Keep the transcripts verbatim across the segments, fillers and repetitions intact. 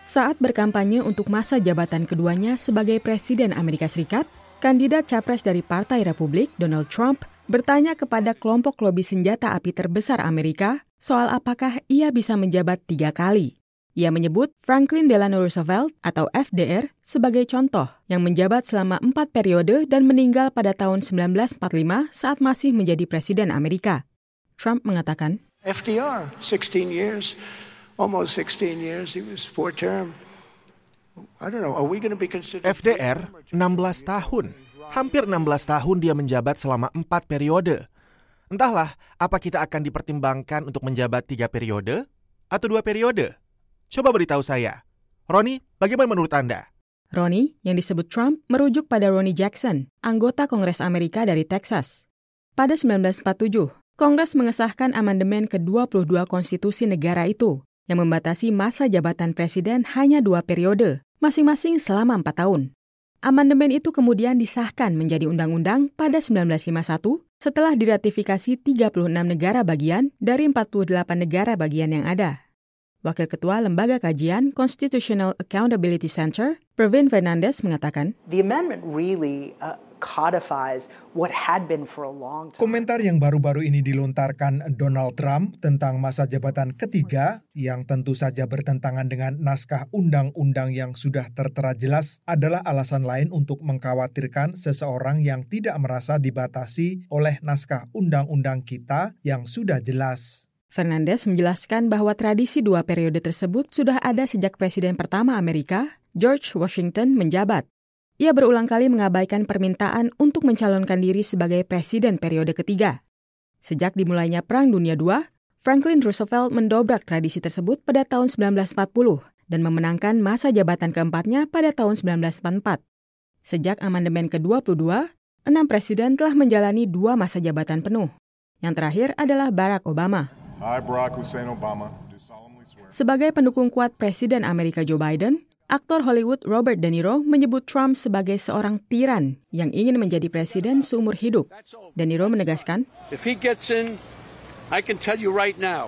Saat berkampanye untuk masa jabatan keduanya sebagai Presiden Amerika Serikat, kandidat capres dari Partai Republik, Donald Trump, bertanya kepada kelompok lobi senjata api terbesar Amerika soal apakah ia bisa menjabat tiga kali. Ia menyebut Franklin Delano Roosevelt atau F D R sebagai contoh yang menjabat selama empat periode dan meninggal pada tahun sembilan belas empat puluh lima saat masih menjadi Presiden Amerika. Trump mengatakan, F D R, sixteen years, almost sixteen years, he was four term. I don't know, are we going to be considered... F D R, enam belas tahun. Hampir enam belas tahun dia menjabat selama empat periode. Entahlah, apa kita akan dipertimbangkan untuk menjabat tiga periode atau dua periode? Coba beritahu saya. Roni, bagaimana menurut Anda? Roni, yang disebut Trump, merujuk pada Ronny Jackson, anggota Kongres Amerika dari Texas. Pada sembilan belas empat puluh tujuh, Kongres mengesahkan amandemen ke dua puluh dua konstitusi negara itu, yang membatasi masa jabatan presiden hanya dua periode, masing-masing selama empat tahun. Amandemen itu kemudian disahkan menjadi undang-undang pada sembilan belas lima puluh satu setelah diratifikasi tiga puluh enam negara bagian dari empat puluh delapan negara bagian yang ada. Wakil Ketua Lembaga Kajian Constitutional Accountability Center, Pravin Fernandes mengatakan, The amendment really uh, codifies what had been for a long time. Komentar yang baru-baru ini dilontarkan Donald Trump tentang masa jabatan ketiga yang tentu saja bertentangan dengan naskah undang-undang yang sudah tertera jelas adalah alasan lain untuk mengkhawatirkan seseorang yang tidak merasa dibatasi oleh naskah undang-undang kita yang sudah jelas. Fernandes menjelaskan bahwa tradisi dua periode tersebut sudah ada sejak Presiden pertama Amerika, George Washington, menjabat. Ia berulang kali mengabaikan permintaan untuk mencalonkan diri sebagai presiden periode ketiga. Sejak dimulainya Perang Dunia kedua, Franklin Roosevelt mendobrak tradisi tersebut pada tahun sembilan belas empat puluh dan memenangkan masa jabatan keempatnya pada tahun sembilan belas empat puluh empat. Sejak amandemen ke dua puluh dua, enam presiden telah menjalani dua masa jabatan penuh. Yang terakhir adalah Barack Obama. I, Barack Hussein Obama, do solemnly swear. Sebagai pendukung kuat Presiden Amerika Joe Biden, aktor Hollywood Robert De Niro menyebut Trump sebagai seorang tiran yang ingin menjadi presiden seumur hidup. De Niro menegaskan, If he gets in, I can tell you right now,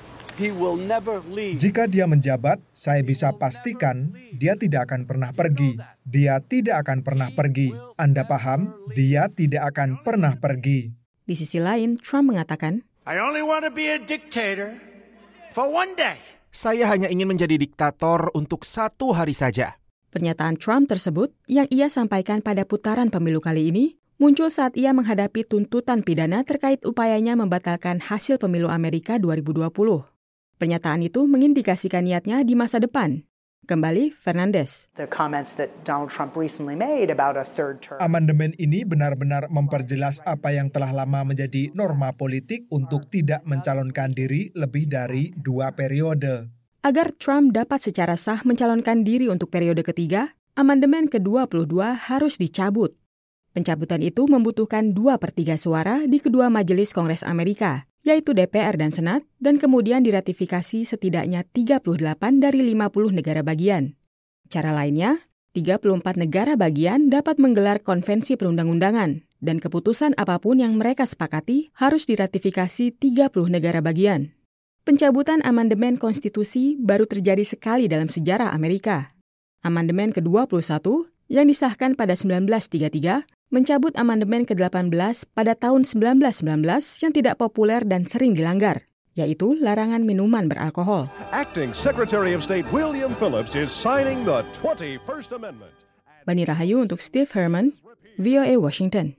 he will never leave. Jika dia menjabat, saya bisa pastikan dia tidak akan pernah pergi. Dia tidak akan pernah pergi. Anda paham? Dia tidak akan pernah pergi. Di sisi lain, Trump mengatakan, I only want to be a dictator for one day. Saya hanya ingin menjadi diktator untuk satu hari saja. Pernyataan Trump tersebut yang ia sampaikan pada putaran pemilu kali ini muncul saat ia menghadapi tuntutan pidana terkait upayanya membatalkan hasil pemilu Amerika dua ribu dua puluh. Pernyataan itu mengindikasikan niatnya di masa depan. Kembali Fernandes. The comments that Donald Trump recently made about a third term. Amandemen ini benar-benar memperjelas apa yang telah lama menjadi norma politik untuk tidak mencalonkan diri lebih dari dua periode. Agar Trump dapat secara sah mencalonkan diri untuk periode ketiga, amandemen ke dua puluh dua harus dicabut. Pencabutan itu membutuhkan dua per tiga suara di kedua majelis Kongres Amerika, yaitu D P R dan Senat, dan kemudian diratifikasi setidaknya tiga puluh delapan dari lima puluh negara bagian. Cara lainnya, tiga puluh empat negara bagian dapat menggelar konvensi perundang-undangan, dan keputusan apapun yang mereka sepakati harus diratifikasi tiga puluh negara bagian. Pencabutan amandemen konstitusi baru terjadi sekali dalam sejarah Amerika. Amandemen ke dua puluh satu yang disahkan pada sembilan belas tiga puluh tiga mencabut amandemen ke delapan belas pada tahun sembilan belas sembilan belas yang tidak populer dan sering dilanggar, yaitu larangan minuman beralkohol. Acting Secretary of State William Phillips is signing the twenty-first Amendment. Bani Rahayu untuk Steve Herman, V O A Washington.